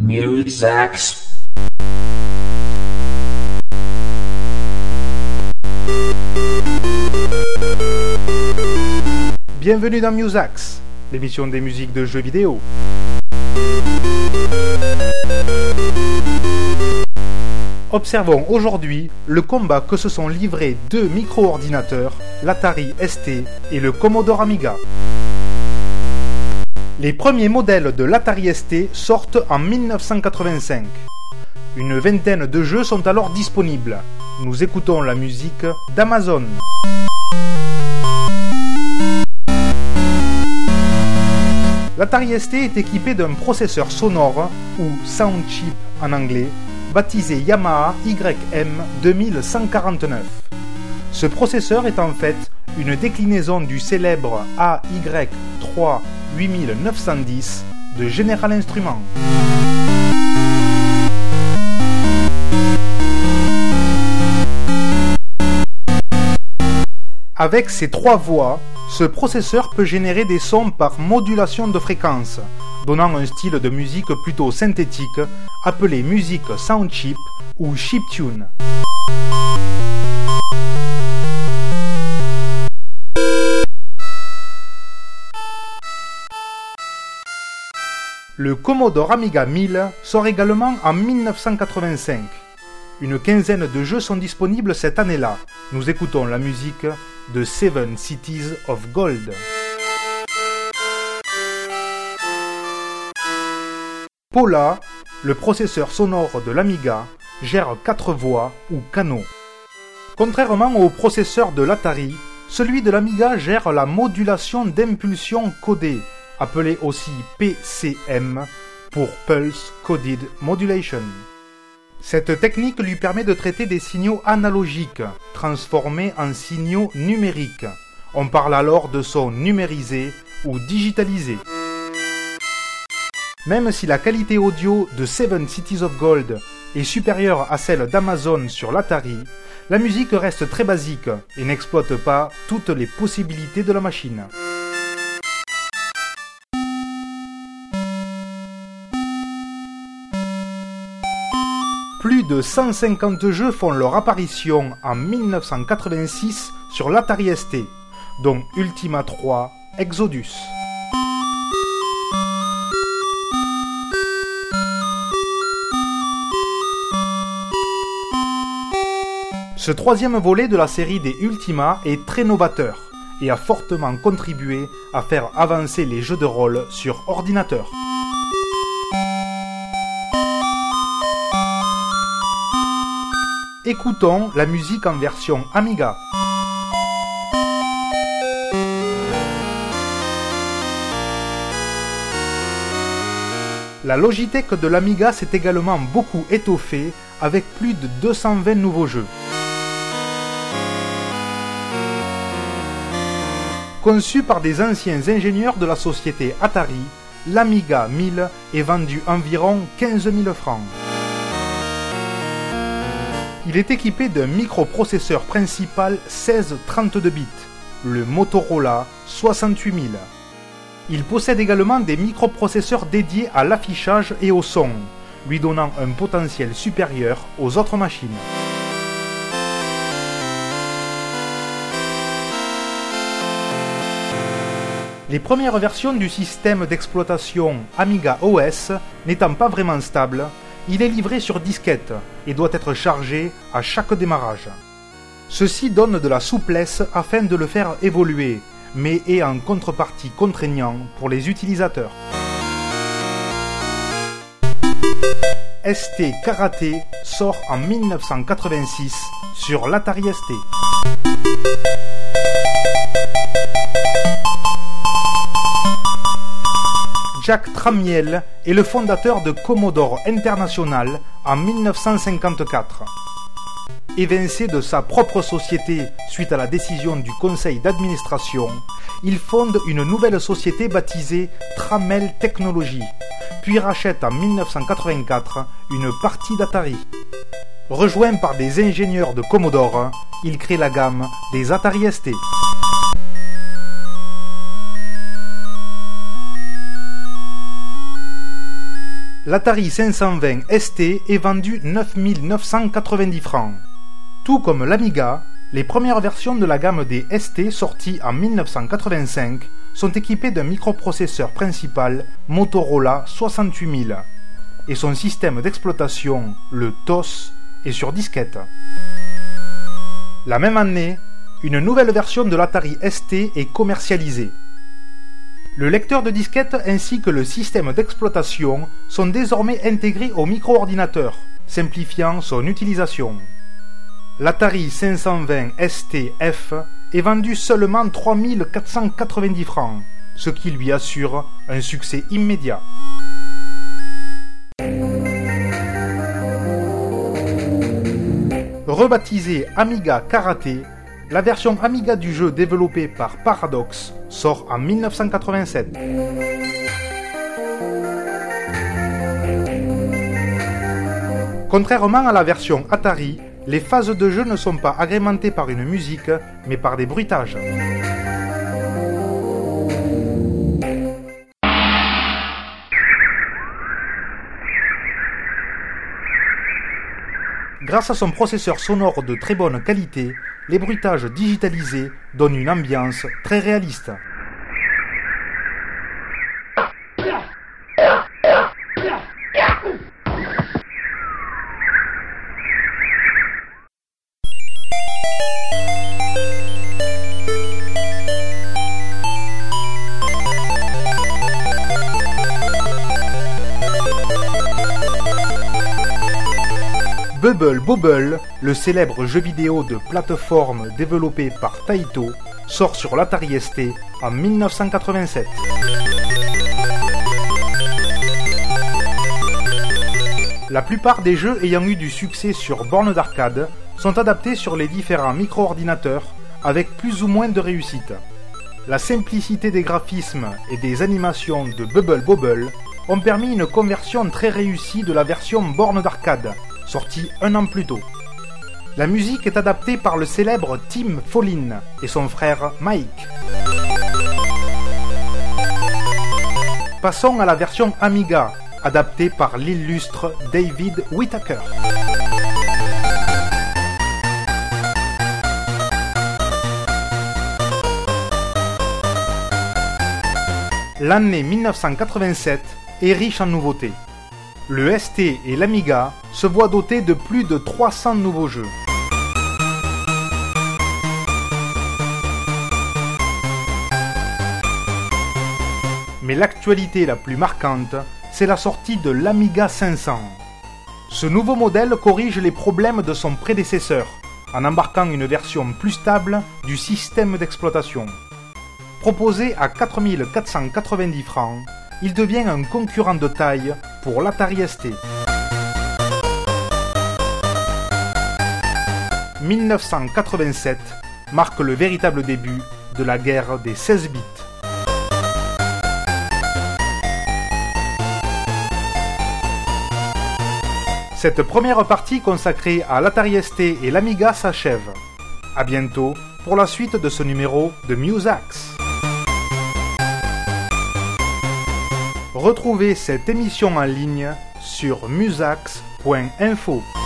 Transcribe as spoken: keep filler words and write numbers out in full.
Musax. Bienvenue dans Musax, l'émission des musiques de jeux vidéo. Observons aujourd'hui le combat que se sont livrés deux micro-ordinateurs, l'Atari S T et le Commodore Amiga. Les premiers modèles de l'Atari S T sortent en mille neuf cent quatre-vingt-cinq. Une vingtaine de jeux sont alors disponibles. Nous écoutons la musique d'Amazon. L'Atari S T est équipé d'un processeur sonore, ou Sound Chip en anglais, baptisé Yamaha Y M deux mille cent quarante-neuf. Ce processeur est en fait une déclinaison du célèbre A Y trois huit neuf cent dix de General Instrument. Avec ses trois voix, ce processeur peut générer des sons par modulation de fréquence, donnant un style de musique plutôt synthétique appelé musique sound chip ou chiptune. Le Commodore Amiga mille sort également en mille neuf cent quatre-vingt-cinq. Une quinzaine de jeux sont disponibles cette année-là. Nous écoutons la musique de Seven Cities of Gold. Pola, le processeur sonore de l'Amiga, gère quatre voix ou canaux. Contrairement au processeur de l'Atari, celui de l'Amiga gère la modulation d'impulsion codée, appelée aussi P C M, pour Pulse Coded Modulation. Cette technique lui permet de traiter des signaux analogiques, transformés en signaux numériques. On parle alors de sons numérisés ou digitalisés. Même si la qualité audio de Seven Cities of Gold est supérieure à celle d'Amazon sur l'Atari, la musique reste très basique et n'exploite pas toutes les possibilités de la machine. Plus de cent cinquante jeux font leur apparition en mille neuf cent quatre-vingt-six sur l'Atari S T, dont Ultima trois, Exodus. Ce troisième volet de la série des Ultima est très novateur et a fortement contribué à faire avancer les jeux de rôle sur ordinateur. Écoutons la musique en version Amiga. La Logitech de l'Amiga s'est également beaucoup étoffée avec plus de deux cent vingt nouveaux jeux. Conçu par des anciens ingénieurs de la société Atari, l'Amiga mille est vendu environ quinze mille francs. Il est équipé d'un microprocesseur principal seize trente-deux bits, le Motorola soixante-huit mille. Il possède également des microprocesseurs dédiés à l'affichage et au son, lui donnant un potentiel supérieur aux autres machines. Les premières versions du système d'exploitation Amiga O S n'étant pas vraiment stables, il est livré sur disquette et doit être chargé à chaque démarrage. Ceci donne de la souplesse afin de le faire évoluer, mais est en contrepartie contraignant pour les utilisateurs. S T Karate sort en mille neuf cent quatre-vingt-six sur l'Atari S T. Jack Tramiel est le fondateur de Commodore International en mille neuf cent cinquante-quatre. Évincé de sa propre société suite à la décision du conseil d'administration, il fonde une nouvelle société baptisée Tramel Technologies, puis rachète en mille neuf cent quatre-vingt-quatre une partie d'Atari. Rejoint par des ingénieurs de Commodore, il crée la gamme des Atari S T. l'Atari cinq cent vingt S T est vendu neuf mille neuf cent quatre-vingt-dix francs. Tout comme l'Amiga, les premières versions de la gamme des S T sorties en mille neuf cent quatre-vingt-cinq sont équipées d'un microprocesseur principal Motorola soixante-huit mille et son système d'exploitation, le T O S, est sur disquette. La même année, une nouvelle version de l'Atari S T est commercialisée. Le lecteur de disquette ainsi que le système d'exploitation sont désormais intégrés au micro-ordinateur, simplifiant son utilisation. L'Atari cinq cent vingt S T F est vendu seulement trois mille quatre cent quatre-vingt-dix francs, ce qui lui assure un succès immédiat. Rebaptisé Amiga Karaté, la version Amiga du jeu développée par Paradox sort en mille neuf cent quatre-vingt-sept. Contrairement à la version Atari, les phases de jeu ne sont pas agrémentées par une musique, mais par des bruitages. Grâce à son processeur sonore de très bonne qualité, les bruitages digitalisés donnent une ambiance très réaliste. Bubble Bobble, le célèbre jeu vidéo de plateforme développé par Taito, sort sur l'Atari S T en mille neuf cent quatre-vingt-sept. La plupart des jeux ayant eu du succès sur borne d'arcade sont adaptés sur les différents micro-ordinateurs avec plus ou moins de réussite. La simplicité des graphismes et des animations de Bubble Bobble ont permis une conversion très réussie de la version borne d'arcade, sortie un an plus tôt. La musique est adaptée par le célèbre Tim Follin et son frère Mike. Passons à la version Amiga, adaptée par l'illustre David Whittaker. L'année mille neuf cent quatre-vingt-sept est riche en nouveautés. Le S T et l'Amiga se voient dotés de plus de trois cents nouveaux jeux. Mais l'actualité la plus marquante, c'est la sortie de l'Amiga cinq cents. Ce nouveau modèle corrige les problèmes de son prédécesseur, en embarquant une version plus stable du système d'exploitation. Proposé à quatre mille quatre cent quatre-vingt-dix francs, il devient un concurrent de taille pour l'Atari S T. mille neuf cent quatre-vingt-sept marque le véritable début de la guerre des seize bits. Cette première partie consacrée à l'Atari S T et l'Amiga s'achève. A bientôt pour la suite de ce numéro de Musax. Retrouvez cette émission en ligne sur musax point info.